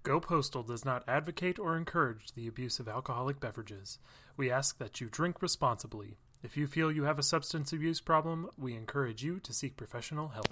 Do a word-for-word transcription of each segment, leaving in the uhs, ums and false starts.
Go Postal does not advocate or encourage the abuse of alcoholic beverages. We ask that you drink responsibly. If you feel you have a substance abuse problem, we encourage you to seek professional help.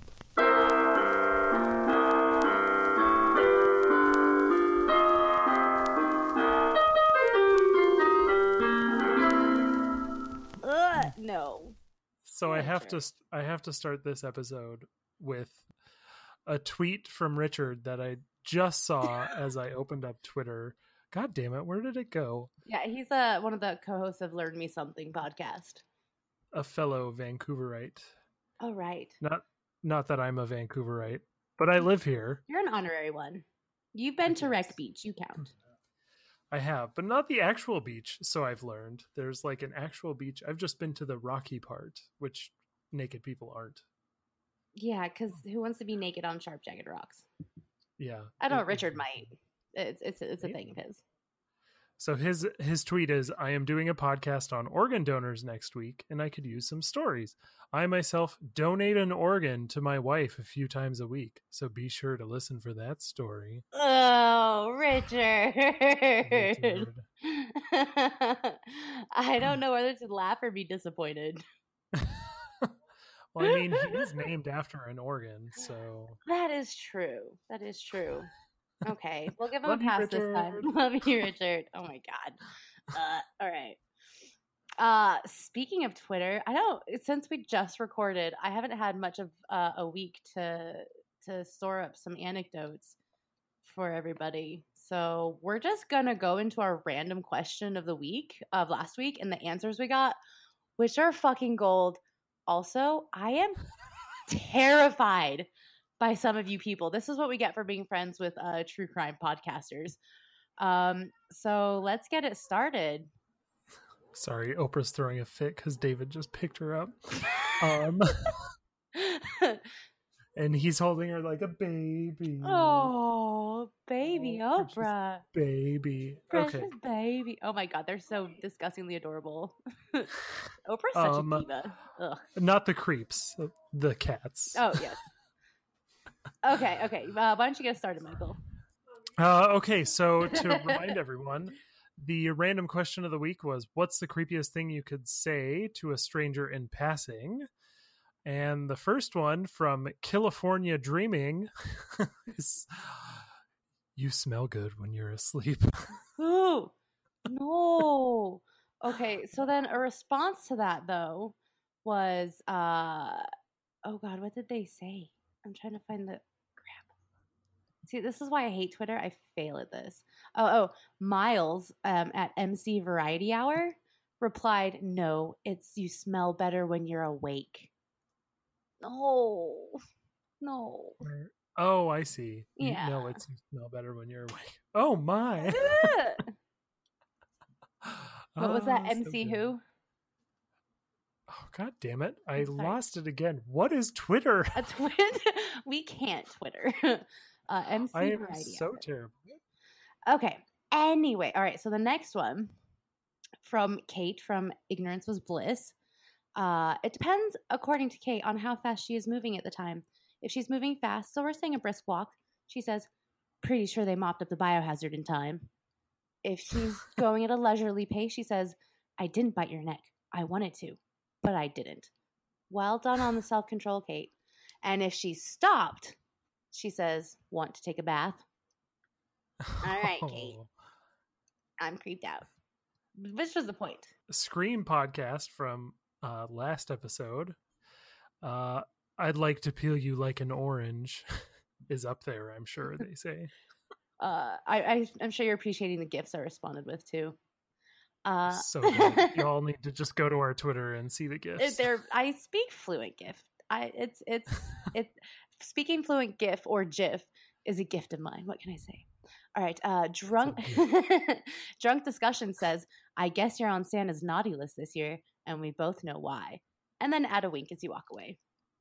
Ugh, no. So I have to I have to start this episode with a tweet from Richard that I just saw as I opened up Twitter. God damn it, where did it go? Yeah, he's uh, one of the co-hosts of Learn Me Something podcast. A fellow Vancouverite. Oh, right. Not not that I'm a Vancouverite, but I live here. You're an honorary one. You've been to Wreck Beach. You count. I have, but not the actual beach, so I've learned. There's like an actual beach. I've just been to the rocky part, which naked people aren't. Yeah, because who wants to be naked on sharp, jagged rocks? Yeah. I know Richard might. It's it's it's a thing of his. So his his tweet is, I am doing a podcast on organ donors next week, and I could use some stories. I myself donate an organ to my wife a few times a week, so be sure to listen for that story. Oh, Richard. Richard. I don't know whether to laugh or be disappointed. Well, I mean, he's named after an organ, so... That is true. That is true. Okay, we'll give him Love a you, pass this time. Love you, Richard. Oh my god. Uh, all right. Uh, speaking of Twitter, I don't. Since we just recorded, I haven't had much of uh, a week to to store up some anecdotes for everybody. So we're just gonna go into our random question of the week of last week and the answers we got, which are fucking gold. Also, I am terrified by some of you people. This is what we get for being friends with uh, true crime podcasters. Um, so let's get it started. Sorry, Oprah's throwing a fit because David just picked her up. Um, and he's holding her like a baby. Oh, baby oh, Oprah. Baby. Precious okay. baby. Oh my god, they're so disgustingly adorable. Oprah's such um, a diva. Ugh. Not the creeps, the cats. Oh, yes. Okay, okay. Uh, why don't you get started, Michael? Uh, okay, so to remind everyone, the random question of the week was, what's the creepiest thing you could say to a stranger in passing? And the first one from California Dreaming is, you smell good when you're asleep. Ooh, no. Okay, so then a response to that, though, was, uh, oh God, what did they say? I'm trying to find the crap. See, this is why I hate Twitter. I fail at this. Oh, oh, Miles um, at M C Variety Hour replied, no, it's you smell better when you're awake. No, no. Oh, I see. Yeah. You know it's you smell better when you're awake. Oh, my. What was that? Oh, M C so who? Oh, God damn it. I I'm sorry. lost it again. What is Twitter? A twin? We can't Twitter. Uh, M C I am Variety so Hour. terrible. Okay. Anyway, all right. So the next one from Kate from Ignorance Was Bliss. Uh, it depends, according to Kate, on how fast she is moving at the time. If she's moving fast, so we're saying a brisk walk, she says, pretty sure they mopped up the biohazard in time. If she's going at a leisurely pace, she says, I didn't bite your neck. I wanted to, but I didn't. Well done on the self-control, Kate. And if she stopped, she says, want to take a bath? All right, Kate. I'm creeped out. Which was the point? Scream podcast from uh, last episode. Uh, I'd like to peel you like an orange is up there, I'm sure they say. Uh, I, I, I'm sure you're appreciating the gifts I responded with, too. Uh, so good. You all need to just go to our Twitter and see the gifts. There, I speak fluent GIF. I, it's, it's, it. Speaking fluent GIF or GIF is a gift of mine. What can I say? All right. Uh, drunk, drunk discussion says, I guess you're on Santa's naughty list this year, and we both know why. And then add a wink as you walk away.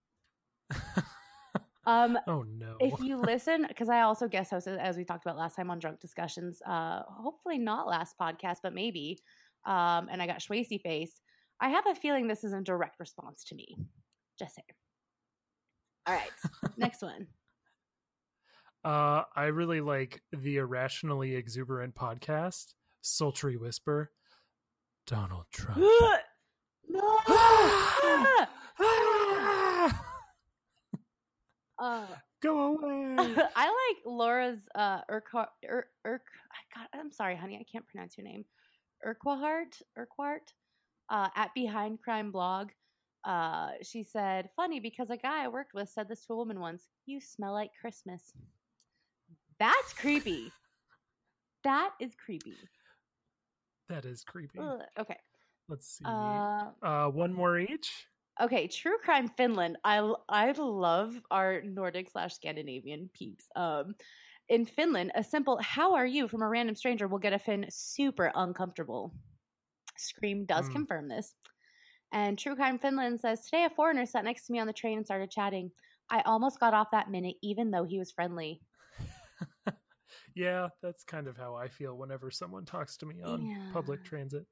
Um, oh no! If you listen, because I also guest hosted, as we talked about last time on Drunk Discussions, uh, hopefully not last podcast, but maybe. Um, and I got Schwasey face. I have a feeling this is a direct response to me. Just saying. All right, next one. Uh, I really like the Irrationally Exuberant podcast, Sultry Whisper. Donald Trump. No. Ah! Ah! Ah! Uh, Go away. I like Laura's uh Urquhart. Ur, Ur, God, I'm sorry, honey, I can't pronounce your name. Urquhart, Urquhart, uh, at Behind Crime Blog. Uh, she said, "Funny because a guy I worked with said this to a woman once. You smell like Christmas." That's creepy. That is creepy. That is creepy. Ugh, okay. Let's see. Uh, Uh, one more each. Okay, True Crime Finland. I I love our Nordic slash Scandinavian peeps. Um, in Finland, a simple "How are you?" from a random stranger will get a Finn super uncomfortable. Scream does Mm. confirm this. And True Crime Finland says, "Today a foreigner sat next to me on the train and started chatting. I almost got off that minute, even though he was friendly." Yeah, that's kind of how I feel whenever someone talks to me on Yeah. public transit.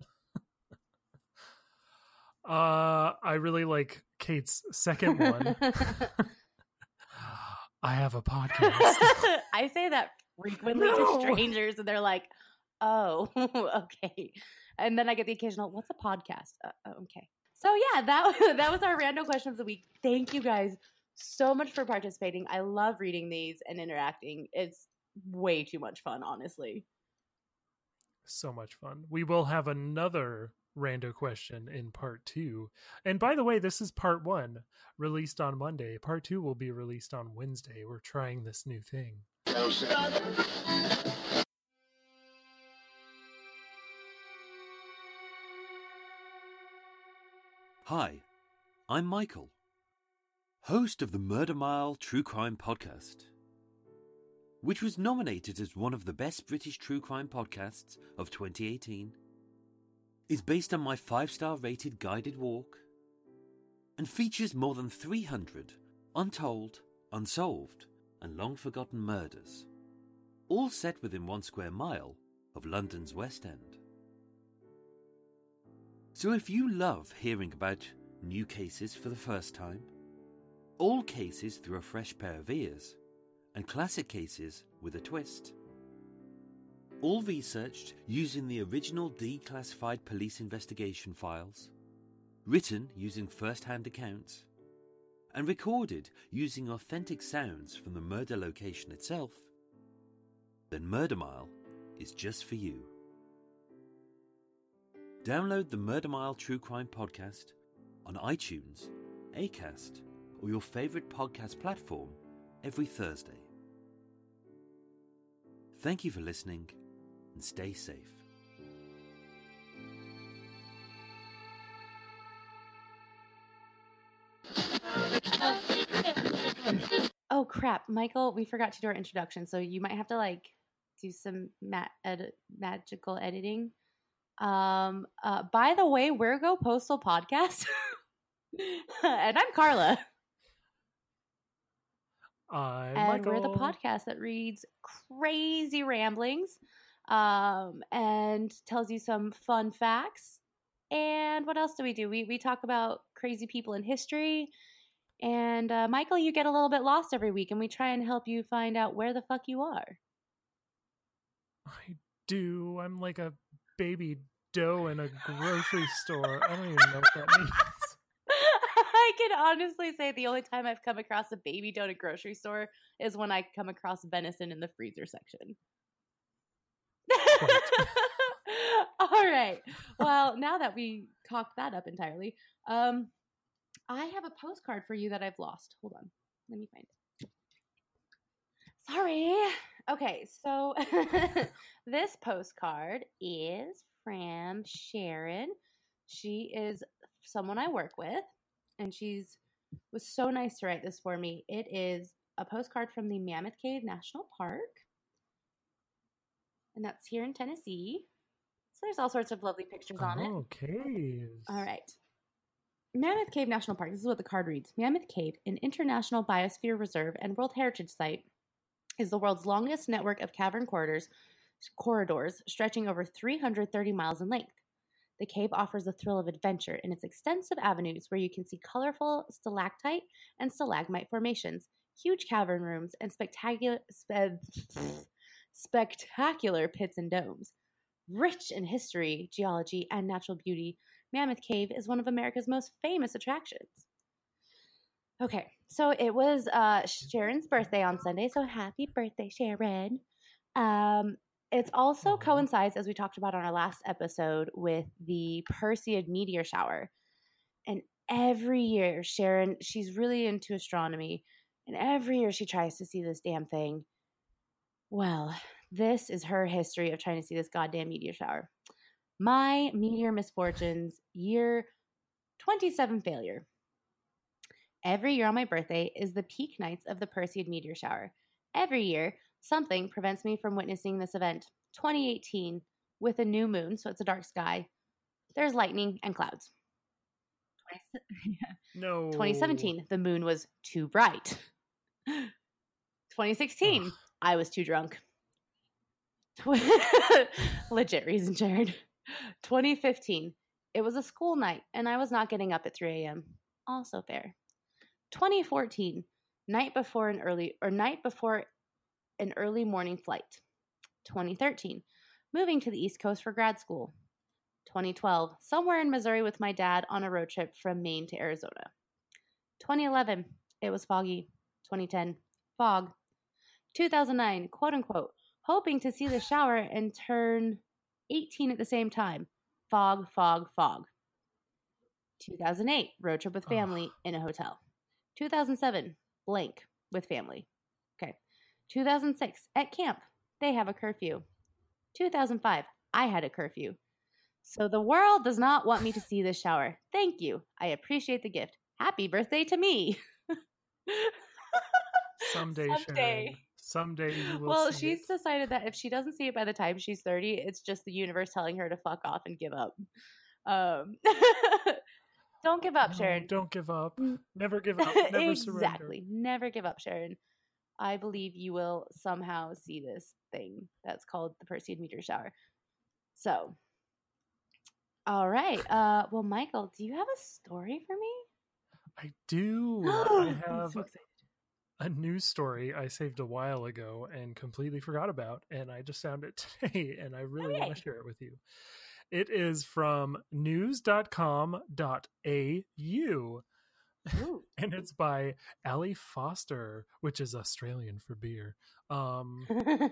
uh, I really like Kate's second one. I have a podcast. I say that frequently No. to strangers, and they're like, "Oh, okay." And then I get the occasional, "What's a podcast?" Uh, oh, okay. So yeah, that that was our random question of the week. Thank you guys so much for participating. I love reading these and interacting. It's way too much fun, honestly. So much fun. We will have another rando question in part two. And by the way, this is part one, released on Monday. Part two will be released on Wednesday. We're trying this new thing. Hi, I'm Michael, host of the Murder Mile True Crime Podcast, which was nominated as one of the best British true crime podcasts of twenty eighteen, is based on my five-star rated guided walk, and features more than three hundred untold, unsolved, and long-forgotten murders, all set within one square mile of London's West End. So if you love hearing about new cases for the first time, old cases through a fresh pair of ears, and classic cases with a twist, all researched using the original declassified police investigation files, written using first-hand accounts, and recorded using authentic sounds from the murder location itself, then Murder Mile is just for you. Download the Murder Mile True Crime Podcast on iTunes, Acast, or your favourite podcast platform every Thursday. Thank you for listening, and stay safe. Oh crap, Michael, we forgot to do our introduction, so you might have to like do some ma- ed- magical editing. Um, uh, by the way, we're Go Postal Podcast, and I'm Carla. I'm And Michael. we're the podcast that reads crazy ramblings, um, and tells you some fun facts. And what else do we do? We we talk about crazy people in history. And uh, Michael, you get a little bit lost every week, and we try and help you find out where the fuck you are. I do. I'm like a baby dough in a grocery store. I don't even know what that means. I can honestly say the only time I've come across a baby dough at a grocery store is when I come across venison in the freezer section. All right. Well, now that we cocked that up entirely, um, I have a postcard for you that I've lost. Hold on. Let me find it. Sorry. Okay, so this postcard is from Sharon. She is someone I work with, and she's was so nice to write this for me. It is a postcard from the Mammoth Cave National Park, and that's here in Tennessee. So there's all sorts of lovely pictures on it. Okay. All right. Mammoth Cave National Park. This is what the card reads. Mammoth Cave, an international biosphere reserve and World Heritage Site, is the world's longest network of cavern corridors, corridors stretching over three hundred thirty miles in length. The cave offers the thrill of adventure in its extensive avenues where you can see colorful stalactite and stalagmite formations, huge cavern rooms, and spectacular, spe- spectacular pits and domes. Rich in history, geology, and natural beauty, Mammoth Cave is one of America's most famous attractions. Okay, so it was uh, Sharon's birthday on Sunday, so happy birthday, Sharon. Um, it's also Aw. coincides, as we talked about on our last episode, with the Perseid meteor shower. And every year, Sharon, she's really into astronomy, and every year she tries to see this damn thing. Well, this is her history of trying to see this goddamn meteor shower. My meteor misfortunes, year twenty-seven failure. Every year on my birthday is the peak nights of the Perseid meteor shower. Every year, something prevents me from witnessing this event. twenty eighteen, with a new moon, so it's a dark sky, there's lightning and clouds. No. twenty seventeen, the moon was too bright. twenty sixteen, Ugh. I was too drunk. Legit reason, Jared. twenty fifteen, it was a school night, and I was not getting up at three a.m. Also fair. twenty fourteen, night before an early or night before an early morning flight. twenty thirteen, moving to the East Coast for grad school. twenty twelve, somewhere in Missouri with my dad on a road trip from Maine to Arizona. twenty eleven, it was foggy. twenty ten, fog. two thousand nine, quote unquote, hoping to see the shower and turn eighteen at the same time. Fog, fog, fog. two thousand eight, road trip with family Ugh. in a hotel. two thousand seven, blank with family. Okay. two thousand six, at camp. They have a curfew. two thousand five, I had a curfew. So the world does not want me to see this shower. Thank you. I appreciate the gift. Happy birthday to me. Someday, Someday. Sharon. Someday you will Well, see she's it. decided that if she doesn't see it by the time she's thirty, it's just the universe telling her to fuck off and give up. Um, don't give up, No, Sharon. don't give up. Never give up. Never exactly. surrender. Never give up, Sharon. I believe you will somehow see this thing that's called the Perseid meteor shower. So, all right. Uh, well, Michael, do you have a story for me? I do. I have so excited. a news story I saved a while ago and completely forgot about, and I just found it today, and I really want Yay. to share it with you. It is from news dot com dot a u, Ooh. and it's by Ali Foster, which is Australian for beer. Um,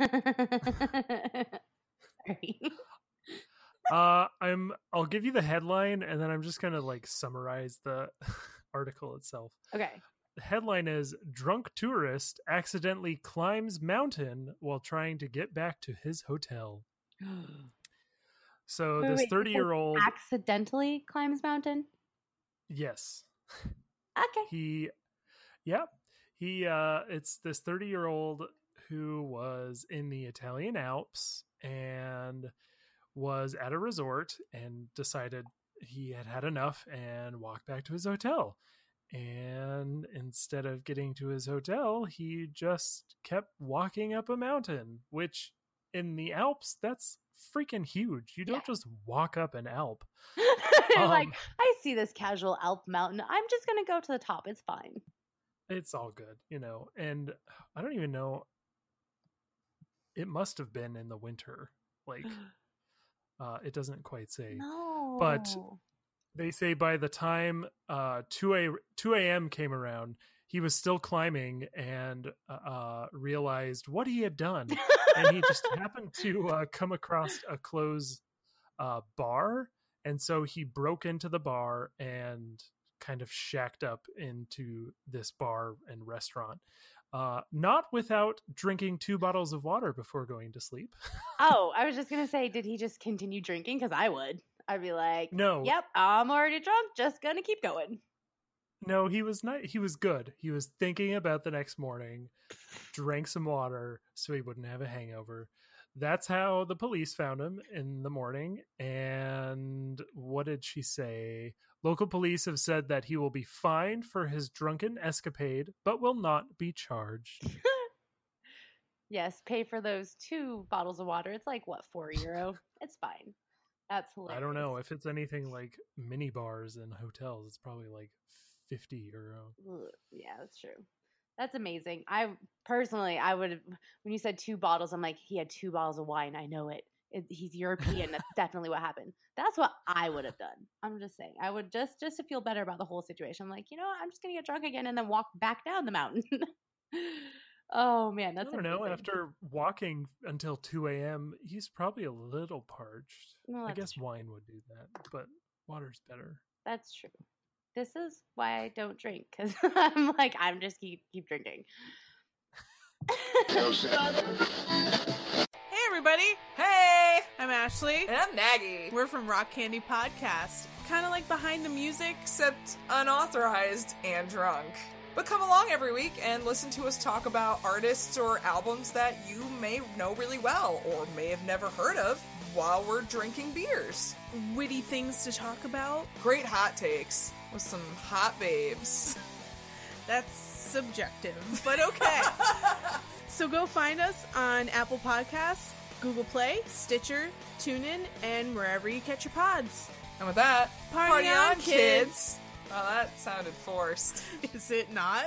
Sorry. uh, I'm. I'll give you the headline, and then I'm just gonna like summarize the article itself. Okay. The headline is Drunk Tourist Accidentally Climbs Mountain While Trying to Get Back to His Hotel. So Wait, this wait, thirty year old, accidentally climbs mountain. yes, Okay. he, yeah, he, uh, it's this thirty year old who was in the Italian Alps and was at a resort and decided he had had enough and walked back to his hotel. And instead of getting to his hotel, he just kept walking up a mountain, which in the Alps, that's freaking huge. You don't Yeah. just walk up an Alp. You're like, Um, I see this casual Alp mountain. I'm just going to go to the top. It's fine. It's all good, you know. And I don't even know. It must have been in the winter. Like, uh, it doesn't quite say. No. But they say by the time uh, two a.m. came around, he was still climbing and uh, realized what he had done. And he just happened to uh, come across a closed uh, bar. And so he broke into the bar and kind of shacked up into this bar and restaurant. Uh, not without drinking two bottles of water before going to sleep. Oh, I was just going to say, did he just continue drinking? Because I would. I'd be like, No. yep, I'm already drunk. Just going to keep going. No, he was not. He was good. He was thinking about the next morning, drank some water so he wouldn't have a hangover. That's how the police found him in the morning. And what did she say? Local police have said that he will be fined for his drunken escapade, but will not be charged. Yes, pay for those two bottles of water. It's like, what, four euro? It's fine. That's hilarious. I don't know. If it's anything like mini bars and hotels, it's probably like fifty euro. Ugh, yeah, that's true. That's amazing. I personally, I would have, when you said two bottles, I'm like, he had two bottles of wine. I know it. it he's European. That's definitely what happened. That's what I would have done. I'm just saying. I would just, just to feel better about the whole situation. I'm like, you know what? I'm just going to get drunk again and then walk back down the mountain. Oh, man. That's I don't amazing. know. After walking until two a.m., he's probably a little parched. Well, I that's guess true. wine would do that, but water's better. That's true. This is why I don't drink, because I'm like, I'm just keep keep drinking. Hey everybody! Hey! I'm Ashley. And I'm Maggie. We're from Rock Candy Podcast. Kind of like behind the music. Except unauthorized and drunk. But come along every week and listen to us talk about artists or albums that you may know really well or may have never heard of while we're drinking beers. Witty things to talk about. Great hot takes with some hot babes. That's subjective, but okay. So go find us on Apple Podcasts, Google Play, Stitcher, TuneIn, and wherever you catch your pods. And with that, Party on, kids. Well, that sounded forced. Is it not?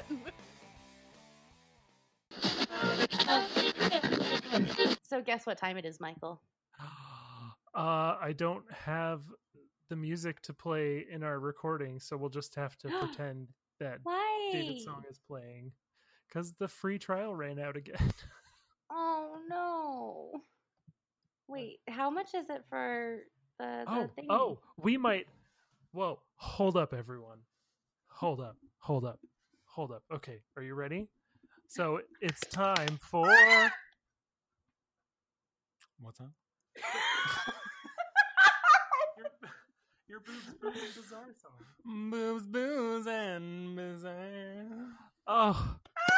So guess what time it is, Michael? Uh, I don't have the music to play in our recording, so we'll just have to pretend that Why? David's song is playing because the free trial ran out again. Oh no! Wait, how much is it for the, the oh, thing? oh, we might. Whoa, hold up, everyone. Hold up, hold up, hold up. Okay, are you ready? So it's time for. What's up? your, your boobs, booze, and bizarre song. Boobs, booze, and bizarre. Oh.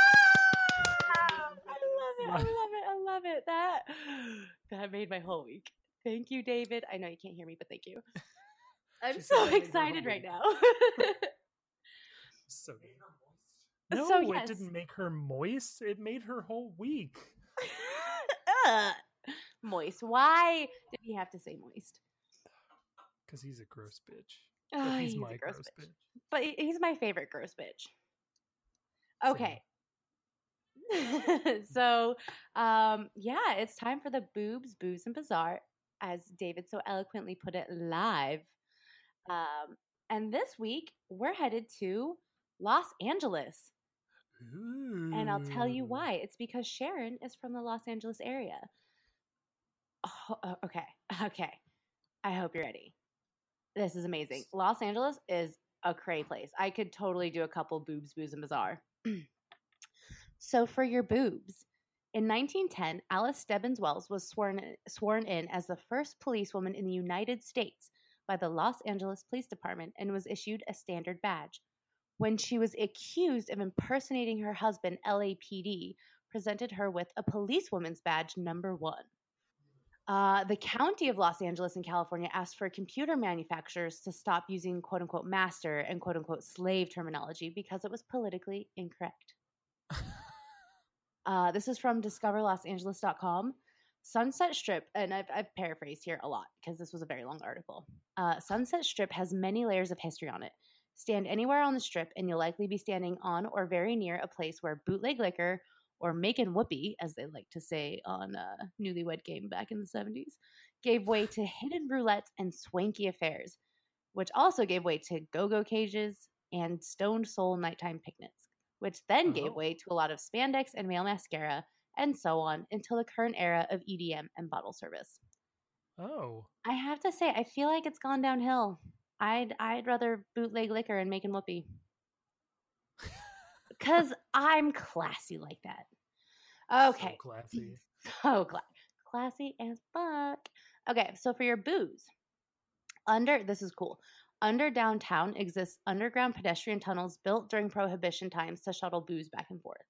I love it. I love it. I love it. That that made my whole week. Thank you, David. I know you can't hear me, but thank you. I'm She said so that made her excited whole right week. now. So no, So, it yes. didn't make her moist. It made her whole week. Ugh. Moist. Why did he have to say moist? Because he's a gross bitch. Oh, But he's, he's my a gross gross bitch. bitch. But he- he's my favorite gross bitch. Same. Okay. So, um, yeah, it's time for the boobs, booze, and bizarre, as David so eloquently put it, live. Um, and this week we're headed to Los Angeles, and I'll tell you Ooh. why. It's because Sharon is from the Los Angeles area. Oh, uh, okay, okay. I hope you're ready. This is amazing. Los Angeles is a cray place. I could totally do a couple boobs, booze, and bizarre. So for your boobs, in nineteen ten, Alice Stebbins Wells was sworn sworn in as the first policewoman in the United States by the Los Angeles Police Department and was issued a standard badge. When she was accused of impersonating her husband, L A P D presented her with a policewoman's badge number one. Uh, the county of Los Angeles in California asked for computer manufacturers to stop using quote-unquote master and quote-unquote slave terminology because it was politically incorrect. Uh, this is from discover los angeles dot com. Sunset Strip, and I've, I've paraphrased here a lot because this was a very long article. Uh, Sunset Strip has many layers of history on it. Stand anywhere on the strip, and you'll likely be standing on or very near a place where bootleg liquor, or making whoopee, as they like to say on uh, Newlywed Game back in the seventies, gave way to hidden roulettes and swanky affairs, which also gave way to go-go cages and stoned soul nighttime picnics, which then gave Oh. way to a lot of spandex and male mascara, and so on until the current era of E D M and bottle service. Oh. I have to say, I feel like it's gone downhill. I'd I'd rather bootleg liquor and making whoopee. Because I'm classy like that. Okay. So classy. So cla- classy as fuck. Okay, so for your booze, under, this is cool. Under downtown exists underground pedestrian tunnels built during Prohibition times to shuttle booze back and forth.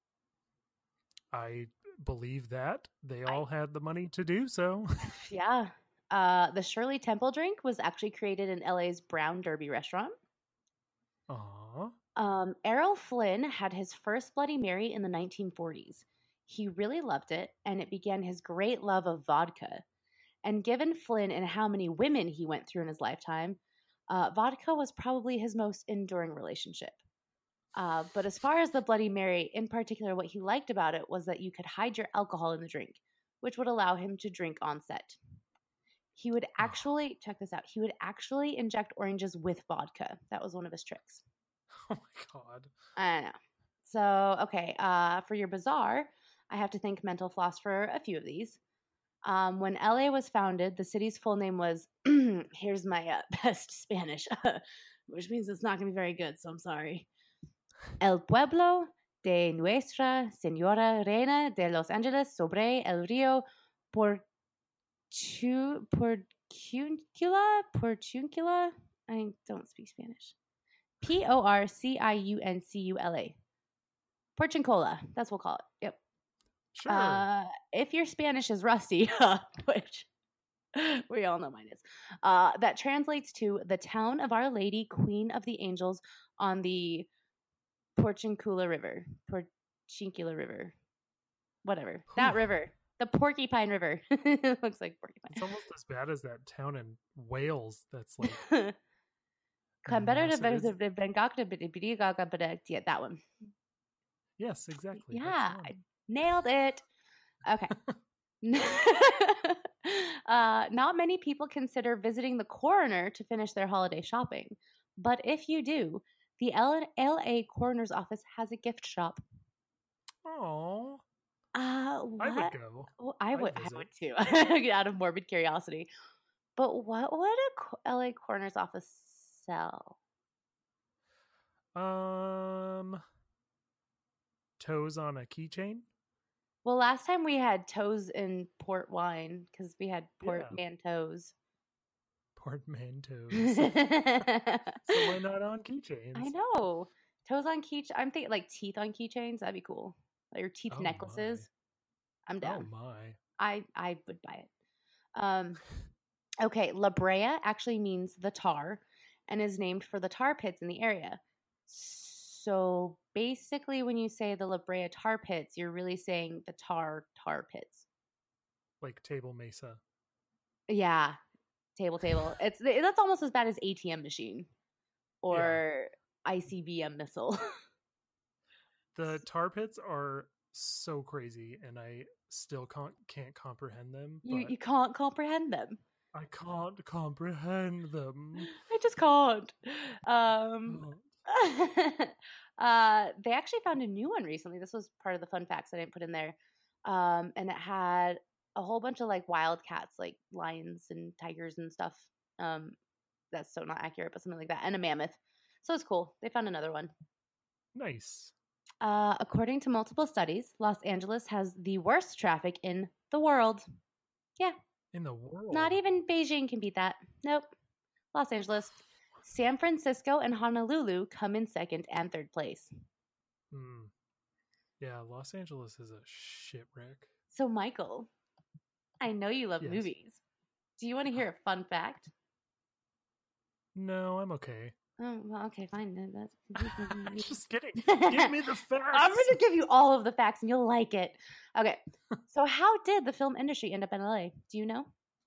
I believe that. They all had the money to do so. Yeah. Uh, the Shirley Temple drink was actually created in L A's Brown Derby restaurant. Aww. Um, Errol Flynn had his first Bloody Mary in the nineteen forties. He really loved it, and it began his great love of vodka. And given Flynn and how many women he went through in his lifetime, uh, vodka was probably his most enduring relationship. Uh, but as far as the Bloody Mary, in particular, what he liked about it was that you could hide your alcohol in the drink, which would allow him to drink on set. He would actually, check this out, he would actually inject oranges with vodka. That was one of his tricks. Oh my god. I know. So, okay, uh, for your bizarre, I have to thank Mental Floss for a few of these. Um, when L A was founded, the city's full name was, here's my uh, best Spanish, which means it's not going to be very good, so I'm sorry. El Pueblo de Nuestra Señora Reina de Los Angeles sobre el Río Porchu, Porciuncula? Porciuncula? I don't speak Spanish. P O R C I U N C U L A. Porciuncola. That's what we'll call it. Yep. Sure. Uh, if your Spanish is rusty, which we all know mine is, uh, that translates to the town of Our Lady, Queen of the Angels on the Porciuncula River. Porciuncula River. Whatever. That Whew. river. The Porcupine River. It looks like Porcupine. It's almost as bad as that town in Wales that's like Canberra, massive, isn't yeah, that one. Yes, exactly. Yeah, That's the I one. nailed it. Okay. uh, not many people consider visiting the coroner to finish their holiday shopping. But if you do, the L A Coroner's Office has a gift shop. Oh, Uh, what? I would go. Well, I I'd would, I visit. would too, out of morbid curiosity. But what would a co- L A Coroner's Office sell? Um, toes on a keychain. Well, last time we had toes in port wine because we had portmanteaus. Portmanteaus. I So why not on keychains? know. Toes on key. I'm thinking like teeth on keychains. That'd be cool. Like your teeth Oh, necklaces. I'm Oh down. my. I I would buy it. Um, okay, La Brea actually means the tar, and is named for the tar pits in the area. So basically, when you say the La Brea tar pits, you're really saying the tar tar pits. Like Table Mesa. Yeah, table table. It's that's almost as bad as A T M machine or I C B M missile. The tar pits are so crazy, and I still can't can't comprehend them. you but you can't comprehend them. I can't comprehend them. I just can't. Um, Oh. uh, they actually found a new one recently. This was part of the fun facts I didn't put in there. Um, and it had a whole bunch of like wild cats, like lions and tigers and stuff. Um, that's so not accurate, but something like that. And a mammoth. So it's cool. They found another one. Nice. Uh, according to multiple studies, Los Angeles has the worst traffic in the world. Yeah, In the world. not even Beijing can beat that. Nope. Los Angeles. San Francisco and Honolulu come in second and third place. Hmm. Yeah, Los Angeles is a shipwreck. So, Michael, I know you love Yes. movies. Do you want to hear a fun fact? No, I'm okay. Oh, well, okay, fine. then That's... Just kidding. Give me the facts. I'm going to give you all of the facts and you'll like it. Okay. So, how did the film industry end up in L A? Do you know?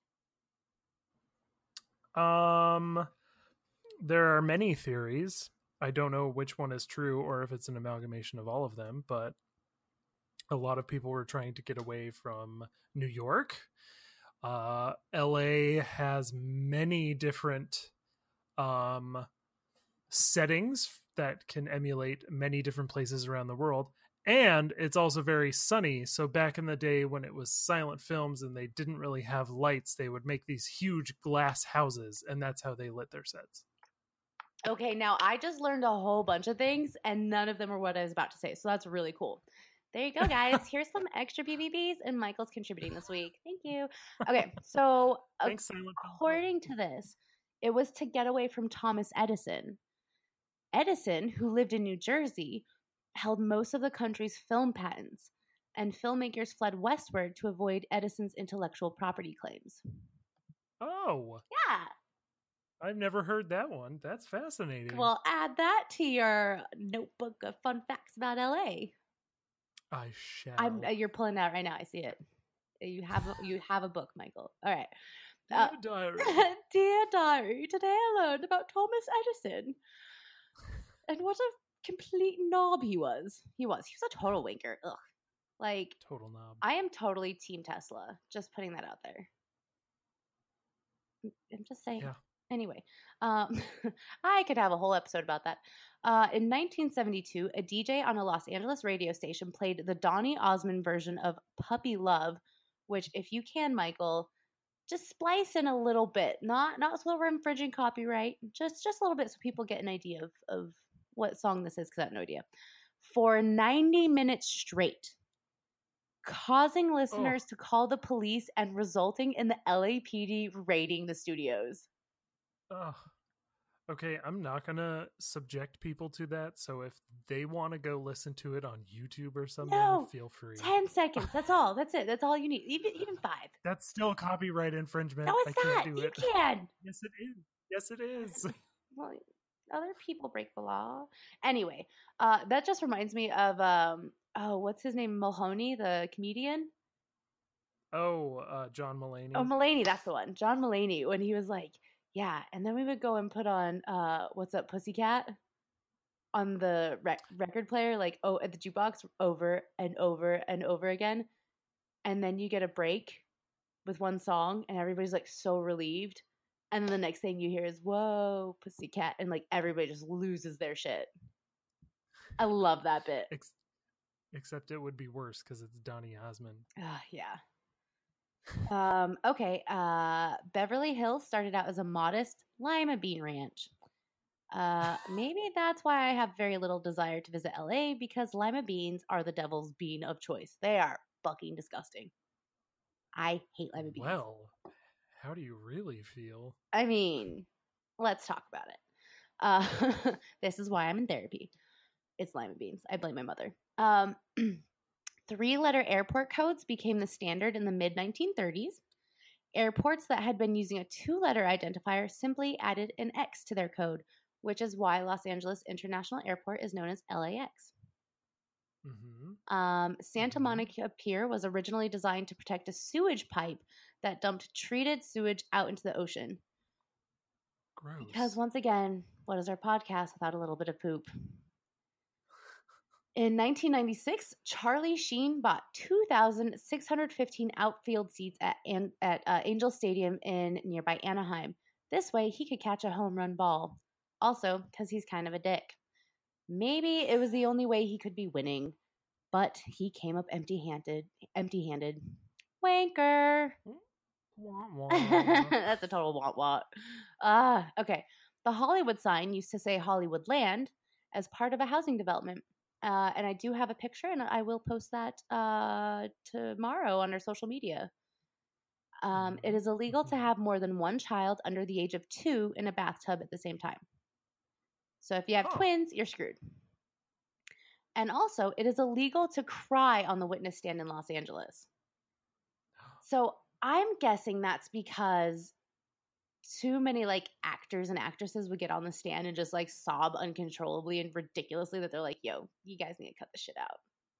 Um, there are many theories. I don't know which one is true or if it's an amalgamation of all of them, but a lot of people were trying to get away from New York. Uh, L A has many different um, settings that can emulate many different places around the world. And it's also very sunny. So back in the day when it was silent films and they didn't really have lights, they would make these huge glass houses, and that's how they lit their sets. Okay, now I just learned a whole bunch of things and none of them are what I was about to say. So, that's really cool. There you go, guys. Here's some extra B B Bs, and Michael's contributing this week. Thank you. Okay, so Thanks, silent film. according to this, it was to get away from Thomas Edison. Edison, who lived in New Jersey, held most of the country's film patents, and filmmakers fled westward to avoid Edison's intellectual property claims. Oh, Yeah. I've never heard that one. That's fascinating. Well, add that to your notebook of fun facts about L A. I shall. I'm, uh, you're pulling that right now. I see it. You have a, you have a book, Michael. All right. Dear Uh, diary. Dear diary, today I learned about Thomas Edison and what a complete knob he was. He was. He was a total wanker. Ugh. Like, Total knob. I am totally Team Tesla. Just putting that out there. I'm just saying. Yeah. Anyway, um, I could have a whole episode about that. Uh, in nineteen seventy-two, a D J on a Los Angeles radio station played the Donny Osmond version of Puppy Love, which, if you can, Michael, just splice in a little bit. Not not so we're infringing copyright. Just just a little bit so people get an idea of, of what song this is, because I have no idea. For ninety minutes straight, causing listeners Oh. to call the police and resulting in the L A P D raiding the studios. Ugh. Okay, I'm not gonna subject people to that. So if they want to go listen to it on YouTube or something, No, feel free. Ten seconds. That's all. That's it. That's all you need. Even even five. That's still copyright infringement. No, I it's can't not. do You it. can. Yes, it is. Yes, it is. Well, other people break the law. Anyway, uh, that just reminds me of um. Oh, what's his name? Mahoney, the comedian. Oh, uh, John Mulaney. Oh, Mulaney. That's the one. John Mulaney. When he was like, yeah, and then we would go and put on uh, "What's Up, Pussycat" on the rec- record player, like oh, at the jukebox, over and over and over again, and then you get a break with one song, and everybody's like so relieved, and then the next thing you hear is "Whoa, Pussycat," and like everybody just loses their shit. I love that bit. Ex- except it would be worse because it's Donny Osmond. Uh, yeah. Um, okay. Uh, Beverly Hills started out as a modest lima bean ranch. Uh, maybe that's why I have very little desire to visit L A, because lima beans are the devil's bean of choice. They are fucking disgusting. I hate lima beans. Well, how do you really feel? I mean, let's talk about it. Uh, this is why I'm in therapy. It's lima beans. I blame my mother. Um, three-letter airport codes became the standard in the mid nineteen thirties. Airports that had been using a two-letter identifier simply added an X to their code, which is why Los Angeles International Airport is known as L A X. Mm-hmm. Um, Santa Mhm. Monica Pier was originally designed to protect a sewage pipe that dumped treated sewage out into the ocean. Gross. Because once again, what is our podcast without a little bit of poop? In nineteen ninety-six, Charlie Sheen bought two thousand six hundred fifteen outfield seats at, An- at uh, Angel Stadium in nearby Anaheim. This way, he could catch a home run ball. Also, because he's kind of a dick. Maybe it was the only way he could be winning, but he came up empty-handed. Empty-handed. Wanker. Wah, wah. That's a total want want. Ah, okay. The Hollywood sign used to say Hollywood Land as part of a housing development. Uh, and I do have a picture, and I will post that uh, tomorrow on our social media. Um, it is illegal to have more than one child under the age of two in a bathtub at the same time. So if you have Oh. twins, you're screwed. And also, it is illegal to cry on the witness stand in Los Angeles. So I'm guessing that's because too many like actors and actresses would get on the stand and just like sob uncontrollably and ridiculously that they're like, yo, you guys need to cut this shit out.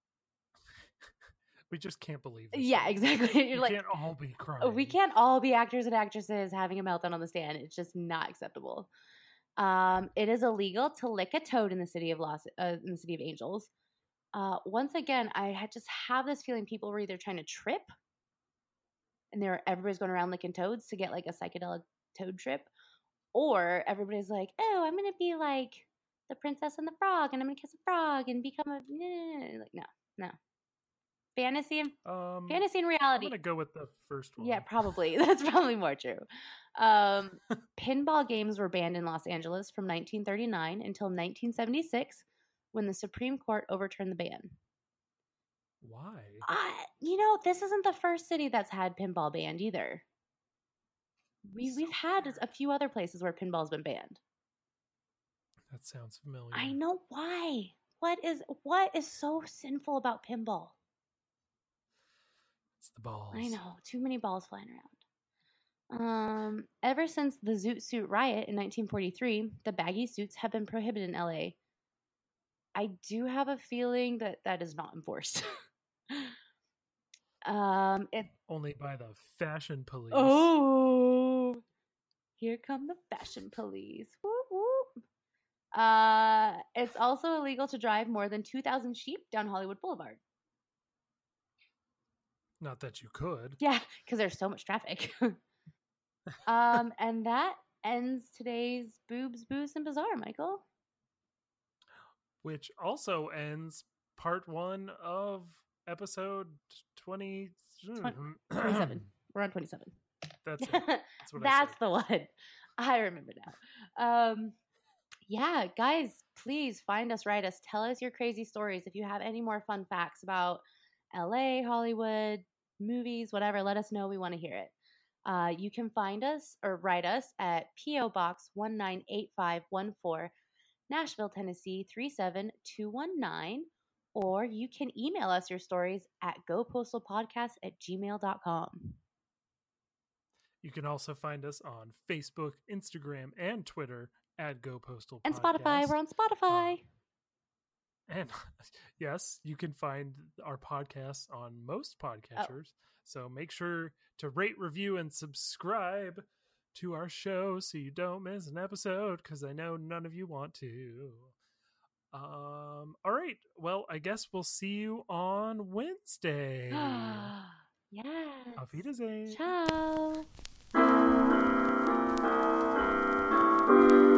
We just can't believe this. Yeah, shit. exactly. You're We like, can't all be crying. we can't all be actors and actresses having a meltdown on the stand. It's just not acceptable. Um, it is illegal to lick a toad in the city of Los, uh, in the city of Angels. Uh, once again, I had just have this feeling people were either trying to trip, and there everybody's going around licking toads to get like a psychedelic toad trip, or everybody's like, oh, I'm gonna be like the Princess and the Frog, and I'm gonna kiss a frog and become a like no, no, fantasy and Um, fantasy and I'm reality. gonna go with the first one. Yeah, probably. That's probably more true. Um, pinball games were banned in Los Angeles from nineteen thirty-nine until nineteen seventy-six, when the Supreme Court overturned the ban. Why? Uh, you know, this isn't the first city that's had pinball banned either. We, So we've had weird. a few other places where pinball's been banned. That sounds familiar. I know why. What is what is so sinful about pinball? It's the balls. I know, too many balls flying around. Um, ever since the Zoot Suit riot in nineteen forty-three, the baggy suits have been prohibited in L A. I do have a feeling that that is not enforced. um, it Only by the fashion police. oh, here come the fashion police. Whoop, whoop. Uh, it's also illegal to drive more than two thousand sheep down Hollywood Boulevard. Not that you could. Yeah, because there's so much traffic. um, and that ends today's Boobs, Booze, and Bizarre, Michael. Which also ends part one of episode twenty... twenty-seven. We're on twenty-seven. That's it. That's, what That's I the one. I remember now. Um, yeah, guys, please find us, write us, tell us your crazy stories. If you have any more fun facts about L A, Hollywood, movies, whatever, let us know. We want to hear it. Uh, you can find us or write us at P O Box one nine eight five one four, Nashville, Tennessee three seven two one nine, or you can email us your stories at gopostalpodcast at gmail dot com. You can also find us on Facebook, Instagram, and Twitter at Go Postal And Podcast. Spotify. We're on Spotify. Uh, and yes, you can find our podcasts on most podcatchers. Oh. So make sure to rate, review, and subscribe to our show so you don't miss an episode, because I know none of you want to. Um. All right. Well, I guess we'll see you on Wednesday. Yes. Auf Wiedersehen. Ciao.